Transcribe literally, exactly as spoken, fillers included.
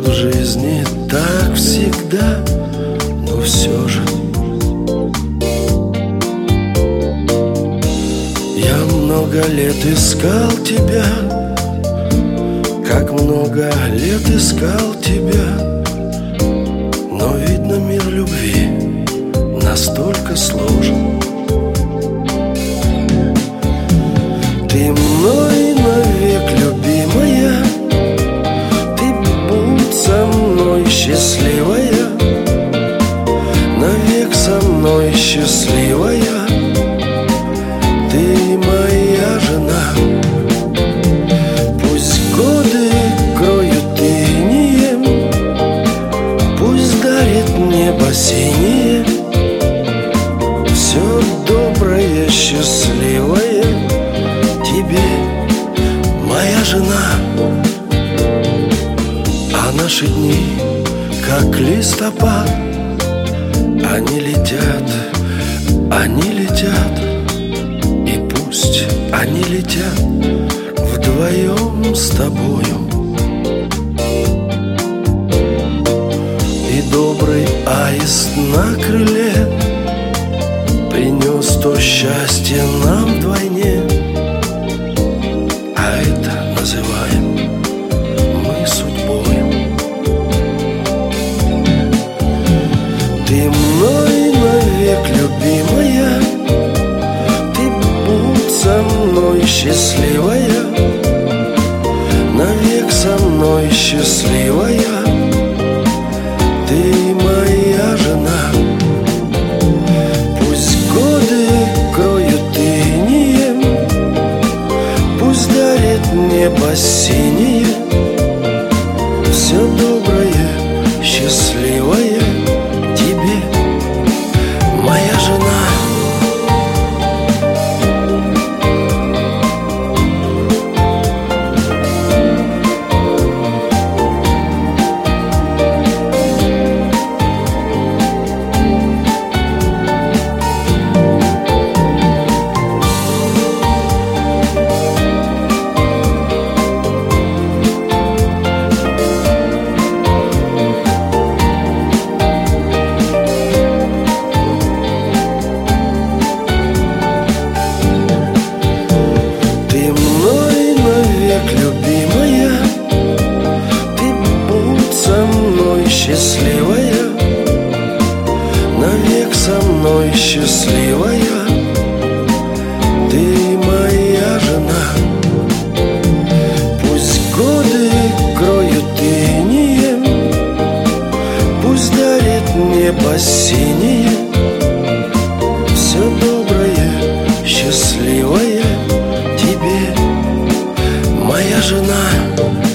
в жизни так всегда, но все же я много лет искал тебя, как много лет искал тебя, но видно, мир любви настолько сложен. Ты мной навек, любимая, ты будь со мной счастливая, навек со мной счастливая. Ты моя жена. Пусть годы кроют инеем, пусть дарит небо синее все доброе, счастливое тебе, моя жена. А наши дни, как листопад, они летят, они летят. И пусть они летят вдвоем с тобою. И добрый аист на крыле принес то счастье нам вдвойне, а это называем мы судьбою. Ты мной навек, любимая, ты будь со мной счастливая, навек со мной счастливая. Ты моя жена. Пусть годы кроют инеем, пусть дарит небо синее все доброе, счастливое тебе, моя жена. Любимая, ты будь со мной счастливая, навек со мной счастливая. Ты моя жена. Пусть годы кроют инеем, пусть дарит небо синее все доброе, счастливое тебе, моя жена.